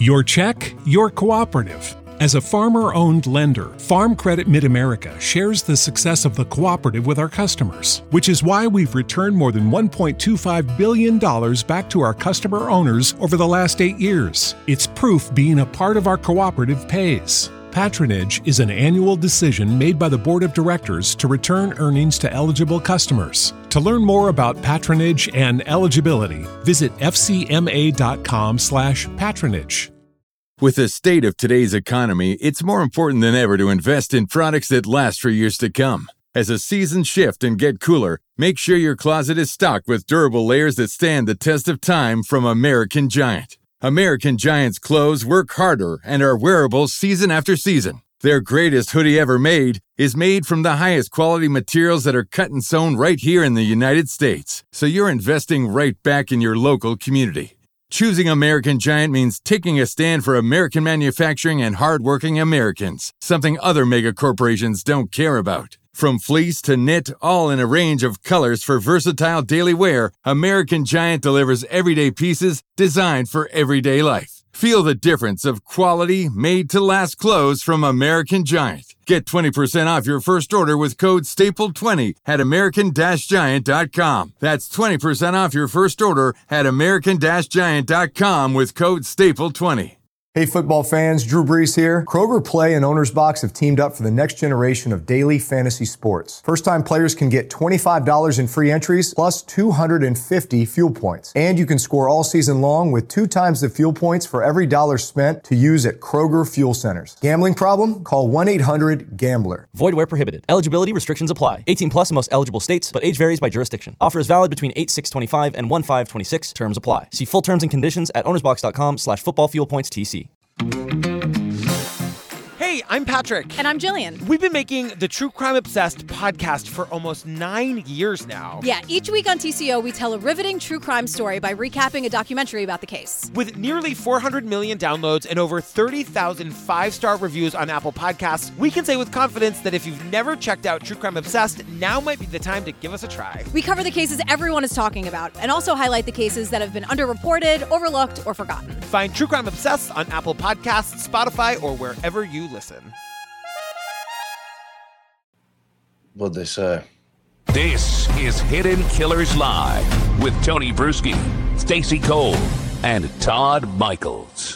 Your check, your cooperative. As a farmer-owned lender, Farm Credit Mid-America shares the success of the cooperative with our customers, which is why we've returned more than $1.25 billion back to our customer owners over the last 8 years. It's proof being a part of our cooperative pays. Patronage is an annual decision made by the Board of Directors to return earnings to eligible customers. To learn more about patronage and eligibility, visit fcma.com/patronage. With the state of today's economy, it's more important than ever to invest in products that last for years to come. As the seasons shift and get cooler, make sure your closet is stocked with durable layers that stand the test of time from American Giant. American Giant's clothes work harder and are wearable season after season. Their greatest hoodie ever made is made from the highest quality materials that are cut and sewn right here in the United States. So you're investing right back in your local community. Choosing American Giant means taking a stand for American manufacturing and hardworking Americans, something other mega corporations don't care about. From fleece to knit, all in a range of colors for versatile daily wear, American Giant delivers everyday pieces designed for everyday life. Feel the difference of quality, made-to-last clothes from American Giant. Get 20% off your first order with code STAPLE20 at american-giant.com. That's 20% off your first order at american-giant.com with code STAPLE20. Hey football fans, Drew Brees here. Kroger Play and Owner's Box have teamed up for the next generation of daily fantasy sports. First-time players can get $25 in free entries plus 250 fuel points. And you can score all season long with 2 times the fuel points for every dollar spent to use at Kroger Fuel Centers. Gambling problem? Call 1-800-GAMBLER. Void where prohibited. Eligibility restrictions apply. 18 plus in most eligible states, but age varies by jurisdiction. Offer is valid between 8/6/25 and 1/5/26. Terms apply. See full terms and conditions at ownersbox.com/footballfuelpointstc. Hey, I'm Patrick. And I'm Jillian. We've been making the True Crime Obsessed podcast for almost 9 years now. Yeah, each week on TCO, we tell a riveting true crime story by recapping a documentary about the case. With nearly 400 million downloads and over 30,000 5-star reviews on Apple Podcasts, we can say with confidence that if you've never checked out True Crime Obsessed, now might be the time to give us a try. We cover the cases everyone is talking about and also highlight the cases that have been underreported, overlooked, or forgotten. Find True Crime Obsessed on Apple Podcasts, Spotify, or wherever you listen. What'd they say? This is Hidden Killers Live with Tony Bruschi, Stacey Cole, and Todd Michaels.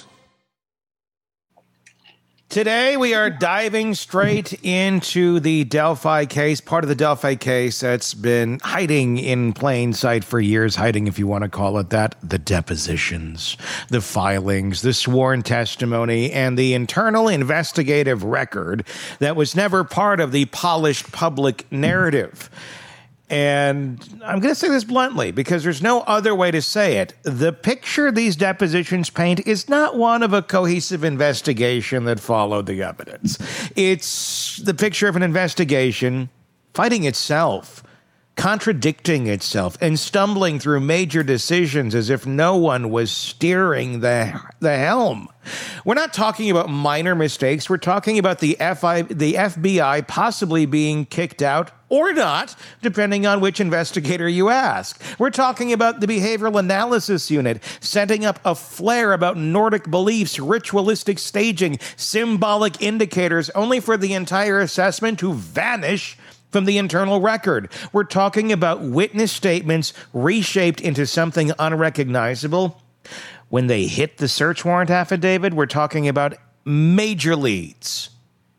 Today we are diving straight into the Delphi case, part of the Delphi case that's been hiding in plain sight for years, hiding if you want to call it that, the depositions, the filings, the sworn testimony, and the internal investigative record that was never part of the polished public narrative. And I'm going to say this bluntly because there's no other way to say it. The picture these depositions paint is not one of a cohesive investigation that followed the evidence. It's the picture of an investigation fighting itself, contradicting itself, and stumbling through major decisions as if no one was steering the helm. We're not talking about minor mistakes. We're talking about the FBI possibly being kicked out or not, depending on which investigator you ask. We're talking about the Behavioral Analysis Unit setting up a flare about Nordic beliefs, ritualistic staging, symbolic indicators, only for the entire assessment to vanish from the internal record. We're talking about witness statements reshaped into something unrecognizable. When they hit the search warrant affidavit, we're talking about major leads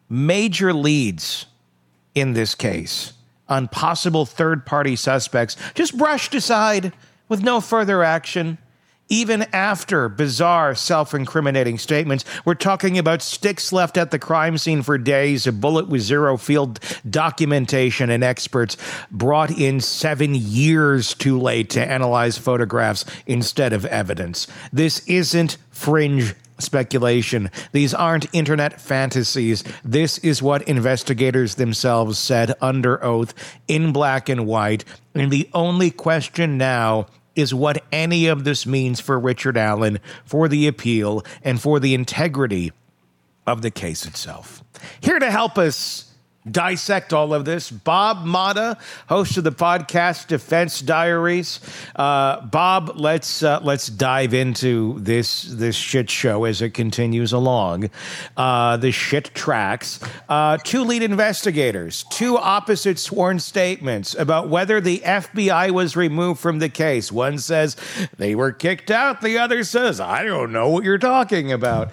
in this case on possible third-party suspects just brushed aside with no further action. Even after bizarre self-incriminating statements, we're talking about sticks left at the crime scene for days, a bullet with zero field documentation, and experts brought in 7 years too late to analyze photographs instead of evidence. This isn't fringe speculation. These aren't internet fantasies. This is what investigators themselves said under oath in black and white. And the only question now is what any of this means for Richard Allen, for the appeal, and for the integrity of the case itself. Here to help us dissect all of this. Bob Motta, host of the podcast Defense Diaries. Bob, let's dive into this shit show as it continues along. The shit tracks. Two lead investigators, two opposite sworn statements about whether the FBI was removed from the case. One says they were kicked out. The other says, I don't know what you're talking about.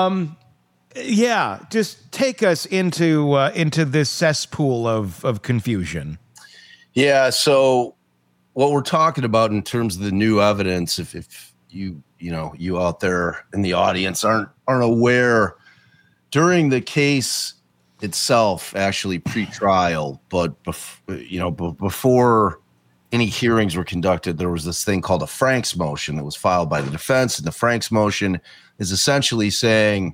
Yeah, just take us into this cesspool of confusion. Yeah, so what we're talking about in terms of the new evidence, if you out there in the audience aren't aware, during the case itself, actually pre-trial, but before any hearings were conducted, there was this thing called a Franks motion that was filed by the defense, and the Franks motion is essentially saying,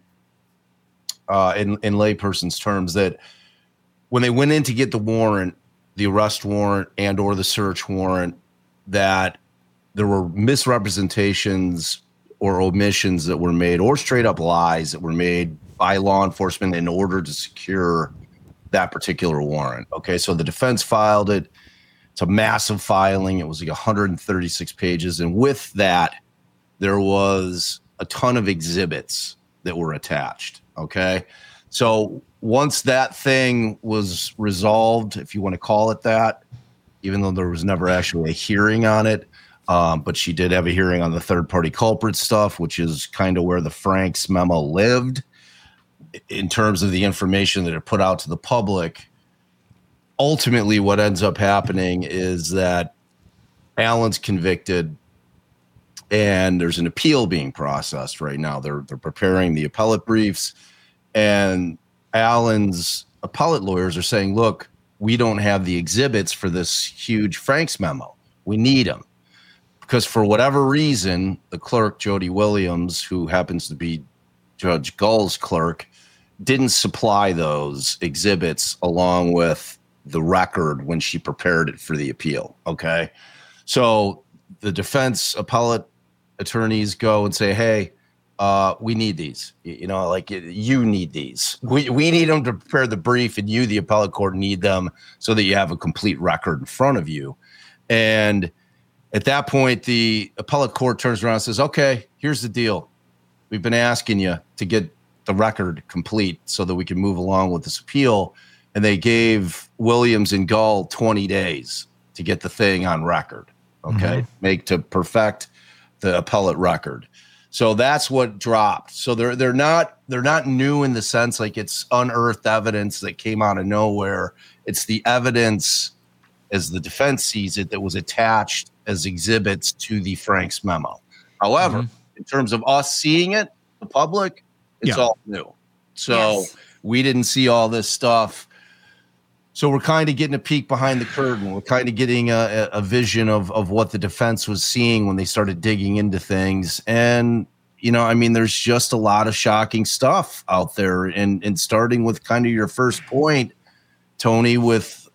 in layperson's terms, that when they went in to get the warrant, the arrest warrant and or the search warrant, that there were misrepresentations or omissions that were made, or straight up lies that were made by law enforcement in order to secure that particular warrant. Okay, so the defense filed it. It's a massive filing. It was like 136 pages. And with that, there was a ton of exhibits that were attached. Okay. So once that thing was resolved, if you want to call it that, even though there was never actually a hearing on it, but she did have a hearing on the third party culprit stuff, which is kind of where the Franks memo lived in terms of the information that it put out to the public. Ultimately, what ends up happening is that Allen's convicted, and there's an appeal being processed right now. They're preparing the appellate briefs, and Allen's appellate lawyers are saying, look, we don't have the exhibits for this huge Franks memo. We need them. Because for whatever reason, the clerk, Jody Williams, who happens to be Judge Gull's clerk, didn't supply those exhibits along with the record when she prepared it for the appeal. Okay. So the defense appellate attorneys go and say, hey, we need these, you need these. We need them to prepare the brief, and you, the appellate court, need them so that you have a complete record in front of you. And at that point, the appellate court turns around and says, okay, here's the deal. We've been asking you to get the record complete so that we can move along with this appeal. And they gave Williams and Gull 20 days to get the thing on record. Okay. To perfect the appellate record. So that's what dropped. So they're not new in the sense like it's unearthed evidence that came out of nowhere. It's the evidence, as the defense sees it, that was attached as exhibits to the Franks memo. However, in terms of us seeing it, the public, it's all new. So we didn't see all this stuff. So we're kind of getting a peek behind the curtain. We're kind of getting a vision of what the defense was seeing when they started digging into things. And, there's just a lot of shocking stuff out there. And starting with kind of your first point, Tony, with,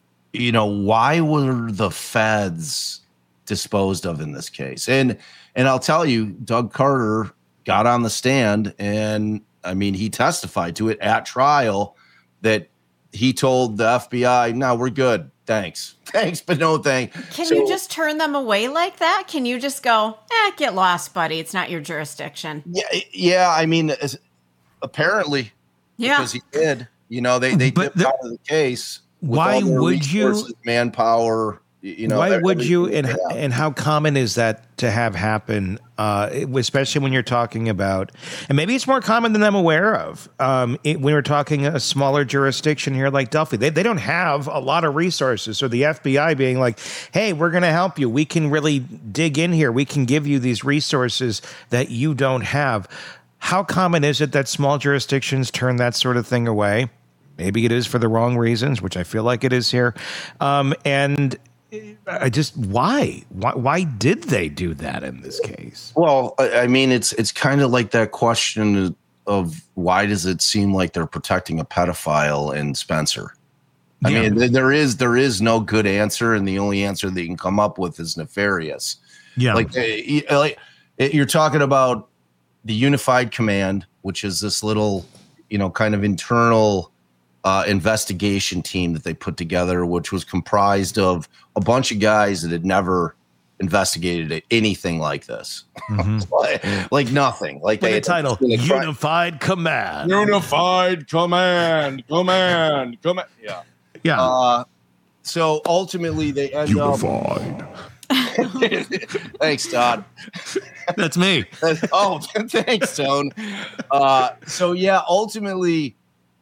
why were the feds disposed of in this case? And I'll tell you, Doug Carter got on the stand and, he testified to it at trial that he told the FBI, no, we're good. Thanks, but no thank. Can you just turn them away like that? Can you just go, get lost, buddy. It's not your jurisdiction. Yeah. Apparently, because he did. They dipped out of the case. Why would you? Manpower. Why would you? And how common is that to have happen? Especially when you're talking about, and maybe it's more common than I'm aware of. When we're talking a smaller jurisdiction here like Delphi, they don't have a lot of resources. So the FBI being like, "Hey, we're going to help you. We can really dig in here. We can give you these resources that you don't have." How common is it that small jurisdictions turn that sort of thing away? Maybe it is for the wrong reasons, which I feel like it is here, and. Why did they do that in this case? Well, it's kind of like that question of why does it seem like they're protecting a pedophile in Spencer? There is no good answer, and the only answer that you can come up with is nefarious. Yeah, like you're talking about the Unified Command, which is this little, kind of internal investigation team that they put together, which was comprised of a bunch of guys that had never investigated anything like this. like nothing. Like the title, Unified Command. Unified Command. Yeah. Yeah. So ultimately they end Unified. Thanks, Todd. That's me. Oh, thanks, Tone. So yeah, ultimately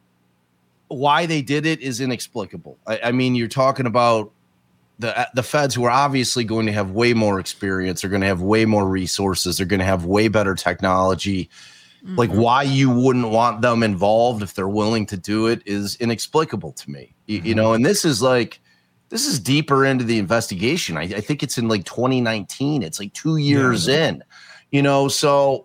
why they did it is inexplicable. I mean, you're talking about the feds, who are obviously going to have way more experience, are going to have way more resources, they're going to have way better technology. Like, why you wouldn't want them involved if they're willing to do it is inexplicable to me. You know, and this is deeper into the investigation. I think it's in like 2019. It's like 2 years in, you know, so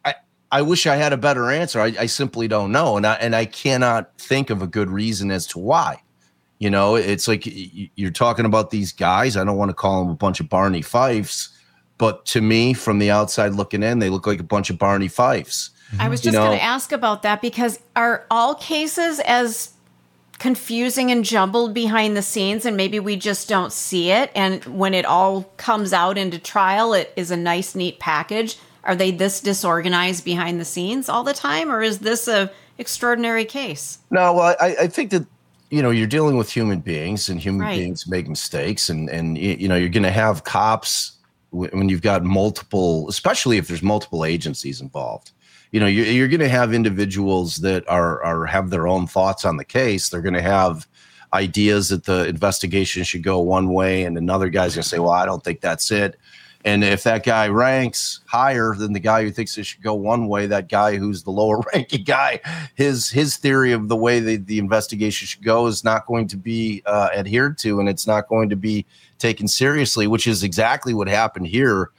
I wish I had a better answer. I simply don't know. And I cannot think of a good reason as to why. You know, it's like you're talking about these guys. I don't want to call them a bunch of Barney Fifes, but to me, from the outside looking in, they look like a bunch of Barney Fifes. I was just going to ask about that, because are all cases as confusing and jumbled behind the scenes, and maybe we just don't see it? And when it all comes out into trial, it is a nice, neat package. Are they this disorganized behind the scenes all the time, or is this a extraordinary case? No, well, I think that, you know, you're dealing with human beings, and human beings make mistakes, and you know, you're going to have cops when you've got multiple, especially if there's multiple agencies involved. You know, you're going to have individuals that have their own thoughts on the case. They're going to have ideas that the investigation should go one way, and another guy's going to say, well, I don't think that's it. And if that guy ranks higher than the guy who thinks it should go one way, that guy who's the lower ranking guy, his theory of the way the investigation should go is not going to be adhered to, and it's not going to be taken seriously, which is exactly what happened here.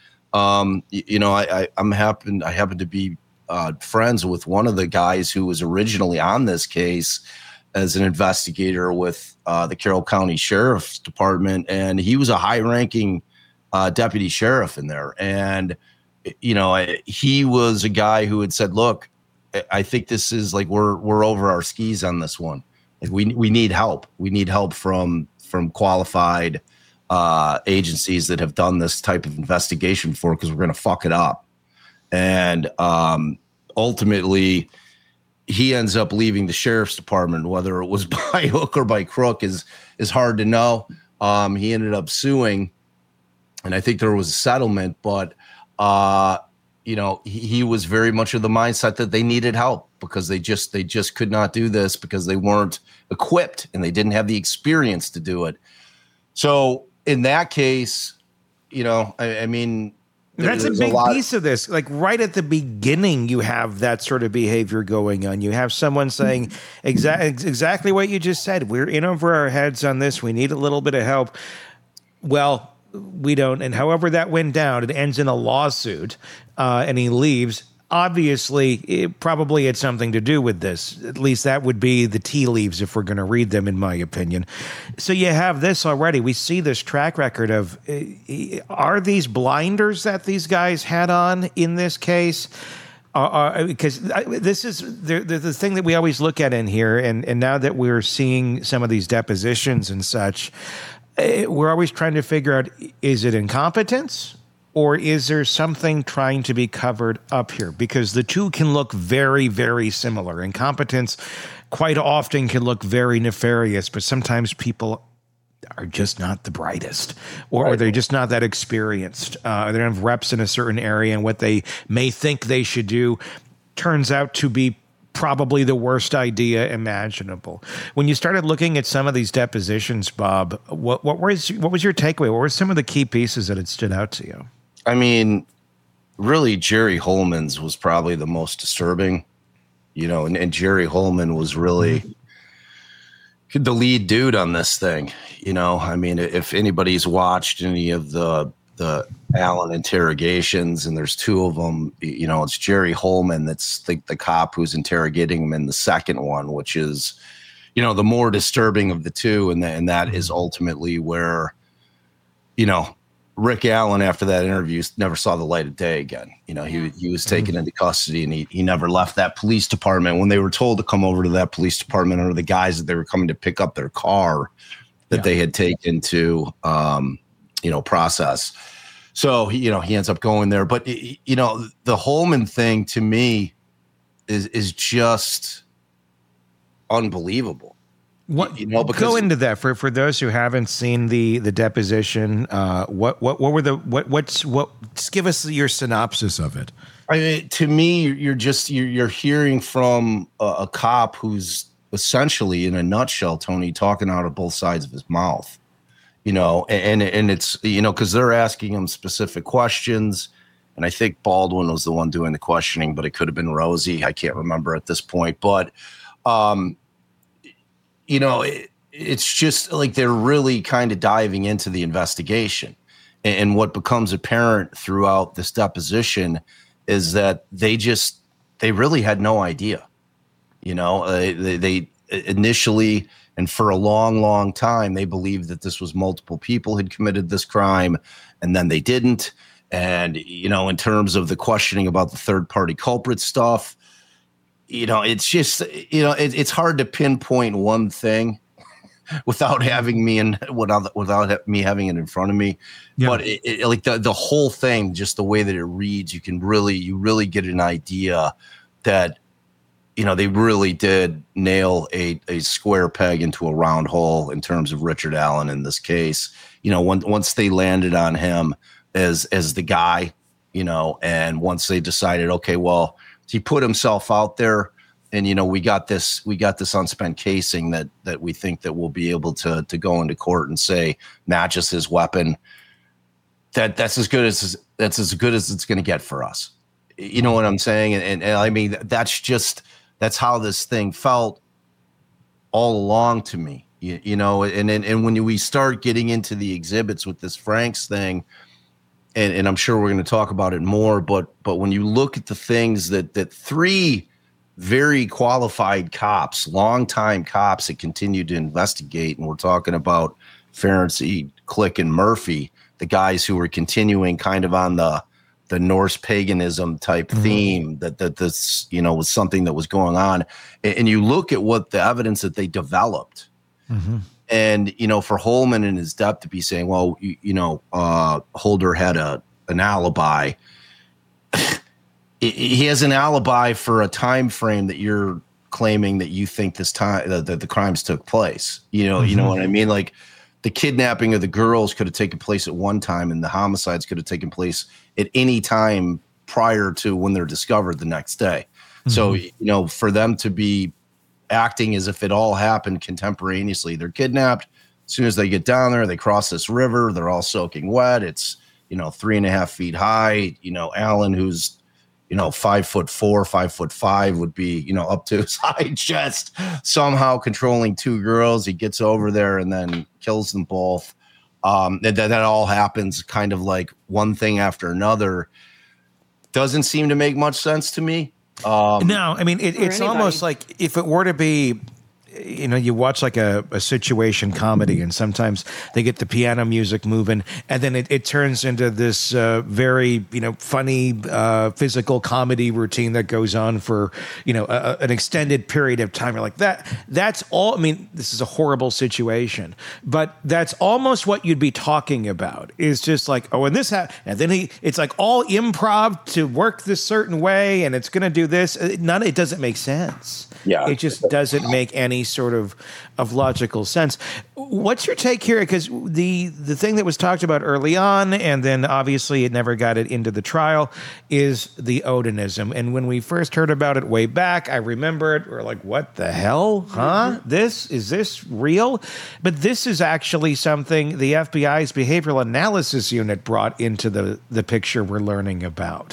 You know, I happen to be friends with one of the guys who was originally on this case as an investigator with the Carroll County Sheriff's Department, and he was a high-ranking deputy sheriff in there. And, you know, he was a guy who had said, look, I think this is like, we're over our skis on this one. Like, we need help. We need help from qualified agencies that have done this type of investigation before, because we're going to fuck it up. And ultimately he ends up leaving the sheriff's department. Whether it was by hook or by crook is hard to know. He ended up suing, and I think there was a settlement, but, you know, he was very much of the mindset that they needed help, because they just could not do this because they weren't equipped and they didn't have the experience to do it. So in that case, you know, I mean, that's a big piece of this. Like right at the beginning, you have that sort of behavior going on. You have someone saying exactly what you just said. We're in over our heads on this. We need a little bit of help. Well, we don't. And however that went down, it ends in a lawsuit, and he leaves. Obviously, it probably had something to do with this. At least that would be the tea leaves if we're going to read them, in my opinion. So you have this already. We see this track record of, are these blinders that these guys had on in this case? Because this is the thing that we always look at in here, and now that we're seeing some of these depositions and such, we're always trying to figure out, is it incompetence? Or is there something trying to be covered up here? Because the two can look very, very similar. Incompetence quite often can look very nefarious, but sometimes people are just not the brightest, or they're just not that experienced. They don't have reps in a certain area, and what they may think they should do turns out to be probably the worst idea imaginable. When you started looking at some of these depositions, Bob, what was your takeaway? What were some of the key pieces that had stood out to you? I mean, really, Jerry Holman's was probably the most disturbing, you know, and Jerry Holman was really the lead dude on this thing. You know, I mean, if anybody's watched any of the Allen interrogations, and there's two of them, you know, it's Jerry Holman that's the cop who's interrogating him in the second one, which is, you know, the more disturbing of the two, and that is ultimately where, you know, Rick Allen, after that interview, never saw the light of day again. He was taken into custody, and he never left that police department. When they were told to come over to that police department, or the guys that they were coming to pick up their car that they had taken to, process. So he ends up going there. But the Holman thing to me is just unbelievable. Go into that for those who haven't seen the deposition. Just give us your synopsis of it. I mean, to me, you're hearing from a cop who's essentially, in a nutshell, Tony, talking out of both sides of his mouth. And it's because they're asking him specific questions, and I think Baldwin was the one doing the questioning, but it could have been Rosie. I can't remember at this point, but. It's just like they're really kind of diving into the investigation. And what becomes apparent throughout this deposition is that they really had no idea. They initially, and for a long, long time, they believed that this was multiple people had committed this crime, and then they didn't. And, in terms of the questioning about the third-party culprit stuff, it's just, it's hard to pinpoint one thing without having me without me having it in front of me. Yeah. But like the whole thing, just the way that it reads, you really get an idea that, they really did nail a square peg into a round hole in terms of Richard Allen in this case. Once they landed on him as the guy, and once they decided, okay, well, he put himself out there, and we got this unspent casing that we think that we'll be able to go into court and say matches his weapon. That's as good as it's going to get for us. You know what I'm saying? And I mean, that's how this thing felt all along to me. And when we start getting into the exhibits with this Franks thing. And I'm sure we're going to talk about it more, but when you look at the things that three very qualified cops, longtime cops that continue to investigate, and we're talking about Ferenczi, Click, and Murphy, the guys who were continuing kind of on the Norse paganism type theme that this was something that was going on, and you look at what the evidence that they developed. Mm-hmm. And, for Holman in his depth to be saying, well, Holder had an alibi. He has an alibi for a time frame that you're claiming that you think this time that the crimes took place. You know what I mean? Like the kidnapping of the girls could have taken place at one time, and the homicides could have taken place at any time prior to when they're discovered the next day. Mm-hmm. So, for them to be acting as if it all happened contemporaneously. They're kidnapped. As soon as they get down there, they cross this river. They're all soaking wet. It's, 3.5 feet high. Allen, who's, 5'4", 5'5", would be, up to his high chest, somehow controlling two girls. He gets over there and then kills them both. That all happens kind of like one thing after another. Doesn't seem to make much sense to me. No, I mean, it's almost like if it were to be, you watch like a situation comedy, and sometimes they get the piano music moving, and then it turns into this very, funny physical comedy routine that goes on for, an extended period of time. You're like, that's all. I mean, this is a horrible situation, but that's almost what you'd be talking about. Is just like, oh, and this happened, and then it's like all improv to work this certain way, and it's going to do this. It doesn't make sense. Yeah, it just doesn't make any sort of logical sense. What's your take here? Because the thing that was talked about early on, and then obviously it never got it into the trial, is the Odinism. And when we first heard about it way back, I remember it. We're like, what the hell? Huh? Is this real? But this is actually something the FBI's Behavioral Analysis Unit brought into the picture we're learning about.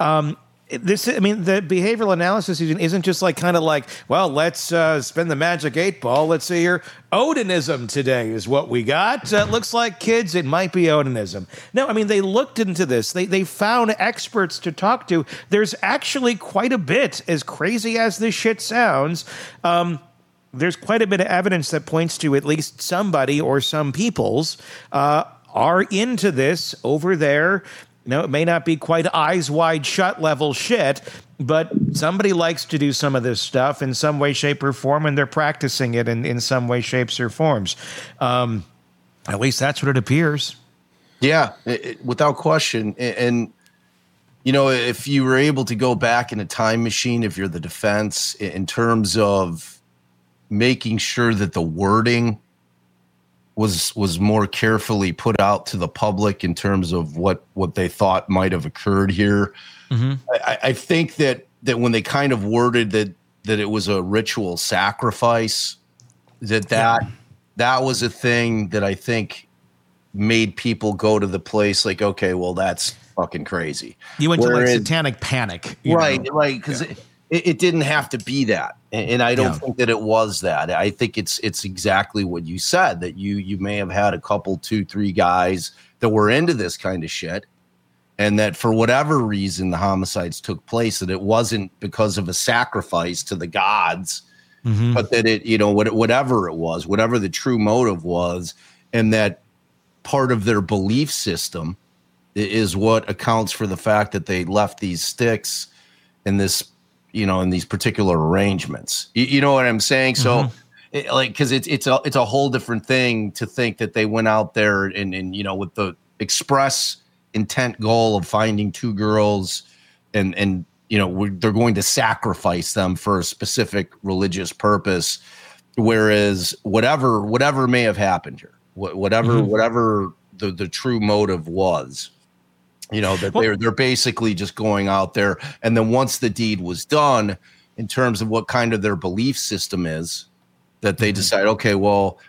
The behavioral analysis isn't just like kind of like, well, let's spin the magic 8 ball. Let's see here. Odinism today is what we got. Looks like, kids, it might be Odinism. No, I mean, they looked into this. They found experts to talk to. There's actually quite a bit, as crazy as this shit sounds. There's quite a bit of evidence that points to at least somebody or some people's are into this over there. It may not be quite eyes wide shut level shit, but somebody likes to do some of this stuff in some way, shape, or form, and they're practicing it in some way, shapes, or forms. At least that's what it appears. Yeah, without question. And, if you were able to go back in a time machine, if you're the defense, in terms of making sure that the wording was more carefully put out to the public in terms of what they thought might have occurred here. Mm-hmm. I think that when they kind of worded that it was a ritual sacrifice, that was a thing that I think made people go to the place like, okay, well, that's fucking crazy. You went to like satanic panic. Right, because it didn't have to be that. And I don't think that it was that. I think it's exactly what you said, that you may have had a couple, 2, 3 guys that were into this kind of shit, and that for whatever reason the homicides took place, that it wasn't because of a sacrifice to the gods, but that it, whatever it was, whatever the true motive was, and that part of their belief system is what accounts for the fact that they left these sticks in this, in these particular arrangements. You know what I'm saying? So because it's a whole different thing to think that they went out there and with the express intent goal of finding 2 girls and they're going to sacrifice them for a specific religious purpose. Whereas whatever may have happened here, whatever the true motive was, that they're basically just going out there. And then once the deed was done, in terms of what kind of their belief system is, that they decide, okay, well,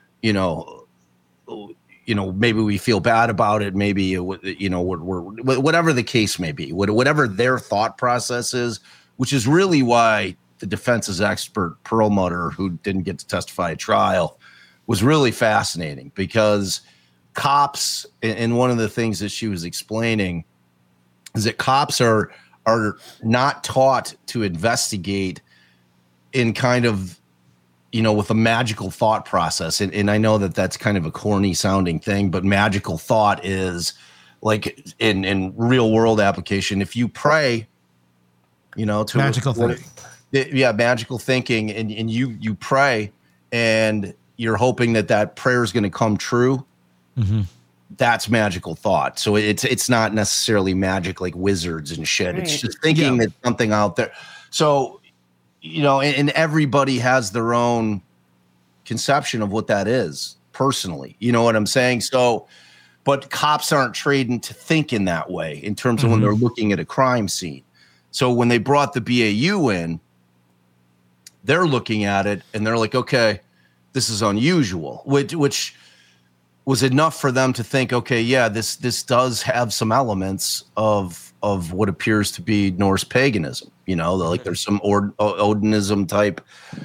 maybe we feel bad about it. Maybe, we're whatever the case may be, whatever their thought process is, which is really why the defense's expert Perlmutter, who didn't get to testify at trial, was really fascinating, because cops, and one of the things that she was explaining is that cops are not taught to investigate in kind of, with a magical thought process. And I know that that's kind of a corny sounding thing, but magical thought is like in real world application. If you pray, to magical thinking. Yeah, magical thinking. And you pray and you're hoping that prayer is going to come true. Mm-hmm. That's magical thought. So it's not necessarily magic like wizards and shit. Right. It's just thinking that something out there. So, and everybody has their own conception of what that is personally. You know what I'm saying? So, but cops aren't trained to think in that way in terms of when they're looking at a crime scene. So when they brought the BAU in, they're looking at it and they're like, okay, this is unusual, which was enough for them to think, okay, yeah, this does have some elements of what appears to be Norse paganism. Like there's some Odinism type,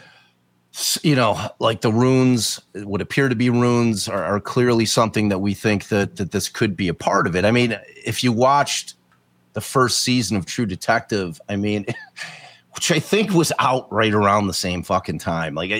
like the runes, what appear to be runes are clearly something that we think that this could be a part of it. I mean, if you watched the first season of True Detective, I mean, which I think was out right around the same fucking time. Like,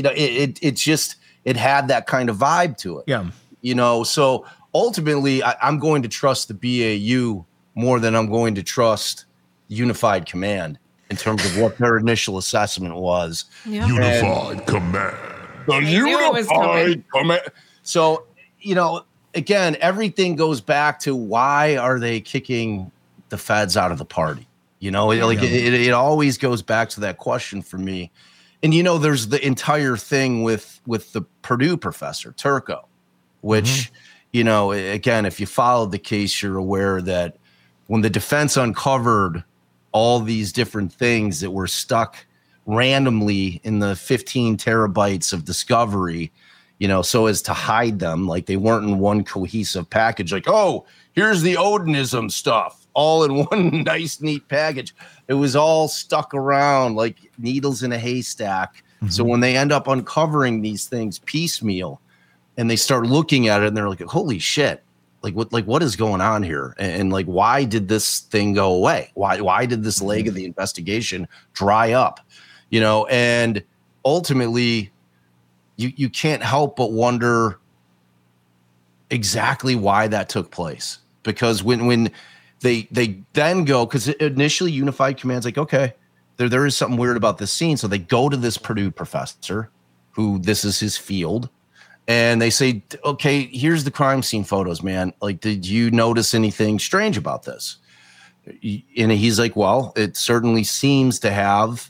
it had that kind of vibe to it. Yeah. So ultimately, I'm going to trust the BAU more than I'm going to trust Unified Command in terms of what their initial assessment was. Yeah. Unified Command. The Unified Command. So, again, everything goes back to why are they kicking the feds out of the party? It always goes back to that question for me. And, there's the entire thing with the Purdue professor, Turco, which, again, if you followed the case, you're aware that when the defense uncovered all these different things that were stuck randomly in the 15 terabytes of discovery, so as to hide them, like they weren't in one cohesive package, like, oh, here's the Odinism stuff, all in one nice, neat package. It was all stuck around like needles in a haystack. Mm-hmm. So when they end up uncovering these things piecemeal and they start looking at it and they're like, holy shit, what is going on here? And like, why did this thing go away? Why did this leg of the investigation dry up? And ultimately you can't help but wonder, exactly why that took place. Because when they then go, because initially Unified Command's like, okay, there is something weird about this scene. So they go to this Purdue professor, who this is his field, and they say, okay, here's the crime scene photos, man. Like, did you notice anything strange about this? And he's like, well, it certainly seems to have,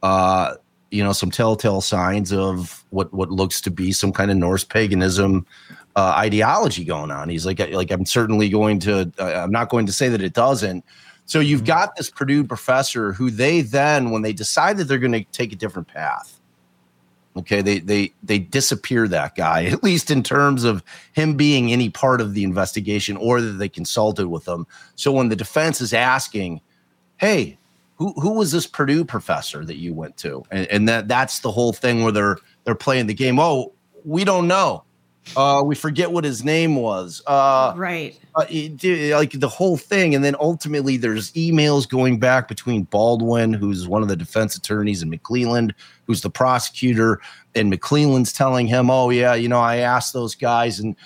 some telltale signs of what looks to be some kind of Norse paganism ideology going on. He's like, I'm certainly going to, I'm not going to say that it doesn't. So you've got this Purdue professor who they then, when they decide that they're going to take a different path, okay, they disappear that guy, at least in terms of him being any part of the investigation or that they consulted with him. So when the defense is asking, hey, who was this Purdue professor that you went to? And that's the whole thing where they're playing the game. Oh, we don't know. We forget what his name was. Right. Like the whole thing. And then ultimately there's emails going back between Baldwin, who's one of the defense attorneys, and McClelland, who's the prosecutor. And McClelland's telling him, oh, yeah, I asked those guys and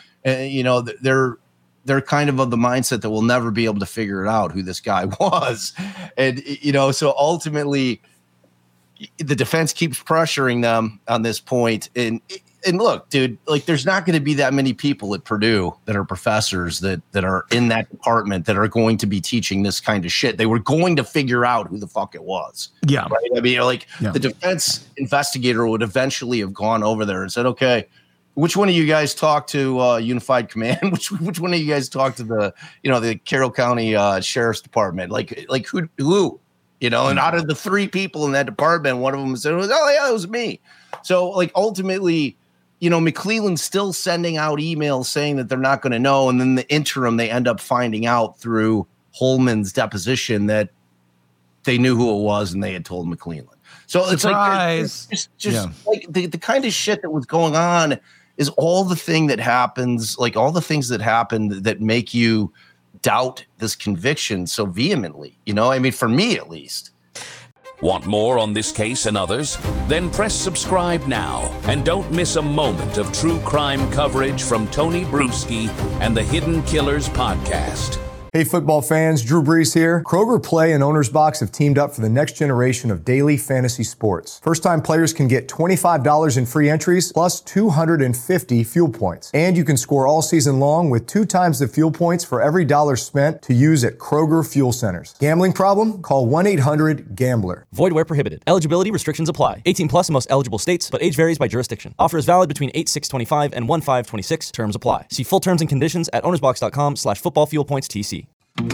they're kind of the mindset that we'll never be able to figure it out who this guy was. And, so ultimately the defense keeps pressuring them on this point. And look, dude, like there's not going to be that many people at Purdue that are professors that are in that department that are going to be teaching this kind of shit. They were going to figure out who the fuck it was. Yeah. Right? I mean, the defense investigator would eventually have gone over there and said, okay, which one of you guys talked to Unified Command? Which one of you guys talked to the Carroll County Sheriff's Department? Like who? And out of the three people in that department, one of them said, oh yeah, it was me. So like ultimately, McClelland's still sending out emails saying that they're not going to know. And then the interim, they end up finding out through Holman's deposition that they knew who it was and they had told McClelland. So it's surprise. Like, just like the kind of shit that was going on is all the thing that happens, like all the things that happen that make you doubt this conviction so vehemently, I mean, for me at least. Want more on this case and others? Then press subscribe now and don't miss a moment of true crime coverage from Tony Bruschi and the Hidden Killers podcast. Hey football fans, Drew Brees here. Kroger Play and Owner's Box have teamed up for the next generation of daily fantasy sports. First-time players can get $25 in free entries plus 250 fuel points. And you can score all season long with 2 times the fuel points for every dollar spent to use at Kroger fuel centers. Gambling problem? Call 1-800-GAMBLER. Void where prohibited. Eligibility restrictions apply. 18 plus in most eligible states, but age varies by jurisdiction. Offer is valid between 8/6/25 and 1/5/26. Terms apply. See full terms and conditions at ownersbox.com/footballfuelpoints.tc.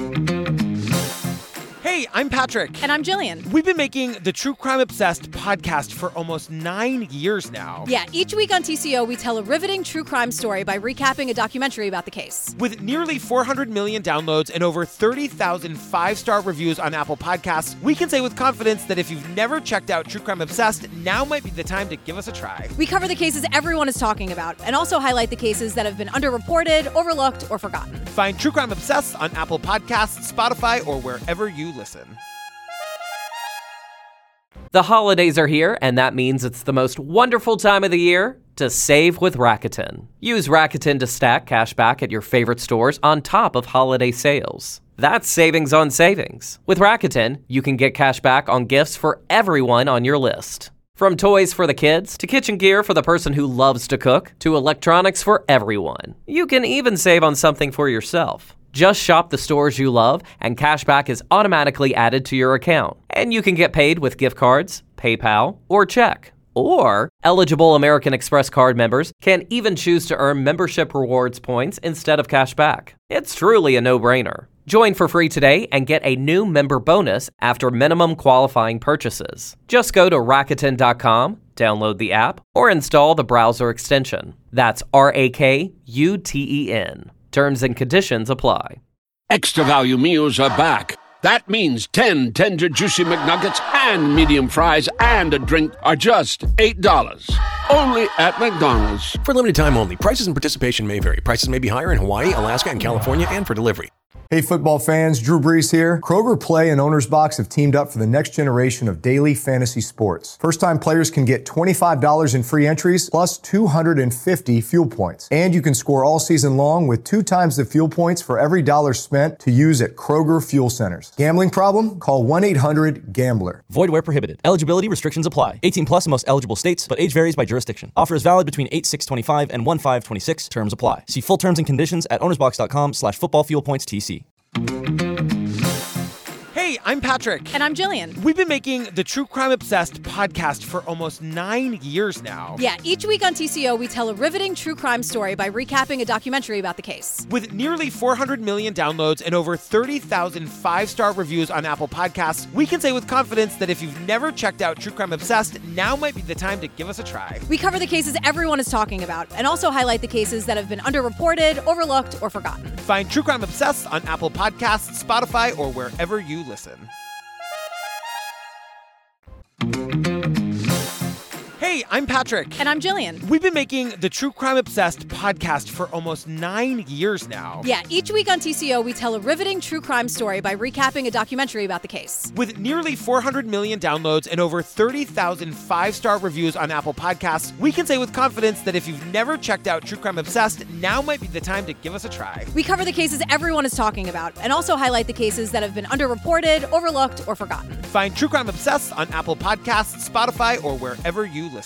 Hey, I'm Patrick. And I'm Jillian. We've been making the True Crime Obsessed podcast for almost 9 years now. Yeah, each week on TCO, we tell a riveting true crime story by recapping a documentary about the case. With nearly 400 million downloads and over 30,000 5-star reviews on Apple Podcasts, we can say with confidence that if you've never checked out True Crime Obsessed, now might be the time to give us a try. We cover the cases everyone is talking about and also highlight the cases that have been underreported, overlooked, or forgotten. Find True Crime Obsessed on Apple Podcasts, Spotify, or wherever you listen. The holidays are here, and that means it's the most wonderful time of the year to save with Rakuten. Use Rakuten to stack cash back at your favorite stores on top of holiday sales. That's savings on savings. With Rakuten, you can get cash back on gifts for everyone on your list. From toys for the kids, to kitchen gear for the person who loves to cook, to electronics for everyone. You can even save on something for yourself. Just shop the stores you love, and cashback is automatically added to your account. And you can get paid with gift cards, PayPal, or check. Or, eligible American Express card members can even choose to earn membership rewards points instead of cashback. It's truly a no-brainer. Join for free today and get a new member bonus after minimum qualifying purchases. Just go to Rakuten.com, download the app, or install the browser extension. That's RAKUTEN. Terms and conditions apply. Extra value meals are back. That means 10 tender, juicy McNuggets and medium fries and a drink are just $8. Only at McDonald's. For limited time only. Prices and participation may vary. Prices may be higher in Hawaii, Alaska, and California, and for delivery. Hey football fans, Drew Brees here. Kroger Play and Owner's Box have teamed up for the next generation of daily fantasy sports. First-time players can get $25 in free entries plus 250 fuel points. And you can score all season long with 2 times the fuel points for every dollar spent to use at Kroger fuel centers. Gambling problem? Call 1-800-GAMBLER. Void where prohibited. Eligibility restrictions apply. 18 plus in most eligible states, but age varies by jurisdiction. Offer is valid between 8/6/25 and 1/5/26. Terms apply. See full terms and conditions at ownersbox.com/footballfuelpointstc. Hey, I'm Patrick. And I'm Jillian. We've been making the True Crime Obsessed podcast for almost 9 years now. Yeah, each week on TCO, we tell a riveting true crime story by recapping a documentary about the case. With nearly 400 million downloads and over 30,000 5-star reviews on Apple Podcasts, we can say with confidence that if you've never checked out True Crime Obsessed, now might be the time to give us a try. We cover the cases everyone is talking about and also highlight the cases that have been underreported, overlooked, or forgotten. Find True Crime Obsessed on Apple Podcasts, Spotify, or wherever you listen. Hey, I'm Patrick. And I'm Jillian. We've been making the True Crime Obsessed podcast for almost 9 years now. Yeah, each week on TCO, we tell a riveting true crime story by recapping a documentary about the case. With nearly 400 million downloads and over 30,000 5-star reviews on Apple Podcasts, we can say with confidence that if you've never checked out True Crime Obsessed, now might be the time to give us a try. We cover the cases everyone is talking about and also highlight the cases that have been underreported, overlooked, or forgotten. Find True Crime Obsessed on Apple Podcasts, Spotify, or wherever you listen.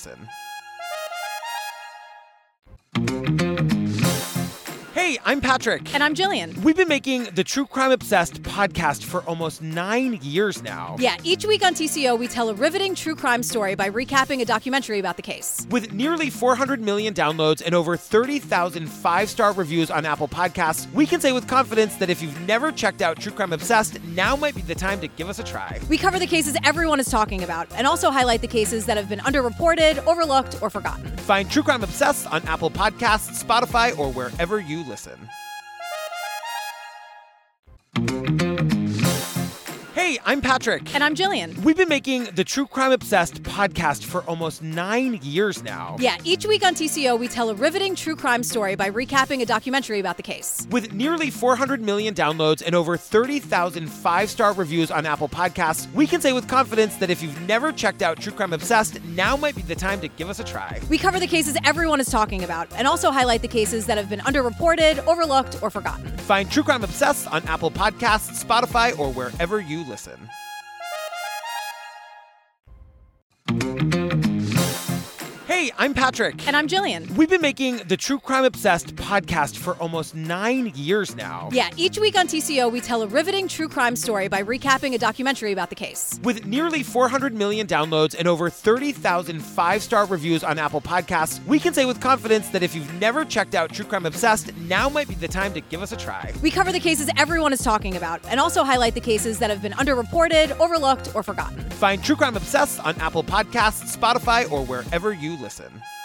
Hey, I'm Patrick. And I'm Jillian. We've been making the True Crime Obsessed podcast for almost 9 years now. Yeah, each week on TCO, we tell a riveting true crime story by recapping a documentary about the case. With nearly 400 million downloads and over 30,000 5-star reviews on Apple Podcasts, we can say with confidence that if you've never checked out True Crime Obsessed, now might be the time to give us a try. We cover the cases everyone is talking about and also highlight the cases that have been underreported, overlooked, or forgotten. Find True Crime Obsessed on Apple Podcasts, Spotify, or wherever you listen. Hey, I'm Patrick. And I'm Jillian. We've been making the True Crime Obsessed podcast for almost 9 years now. Yeah, each week on TCO, we tell a riveting true crime story by recapping a documentary about the case. With nearly 400 million downloads and over 30,000 5-star reviews on Apple Podcasts, we can say with confidence that if you've never checked out True Crime Obsessed, now might be the time to give us a try. We cover the cases everyone is talking about and also highlight the cases that have been underreported, overlooked, or forgotten. Find True Crime Obsessed on Apple Podcasts, Spotify, or wherever you listen. Hey, I'm Patrick. And I'm Jillian. We've been making the True Crime Obsessed podcast for almost 9 years now. Yeah, each week on TCO, we tell a riveting true crime story by recapping a documentary about the case. With nearly 400 million downloads and over 30,000 5-star reviews on Apple Podcasts, we can say with confidence that if you've never checked out True Crime Obsessed, now might be the time to give us a try. We cover the cases everyone is talking about and also highlight the cases that have been underreported, overlooked, or forgotten. Find True Crime Obsessed on Apple Podcasts, Spotify, or wherever you listen.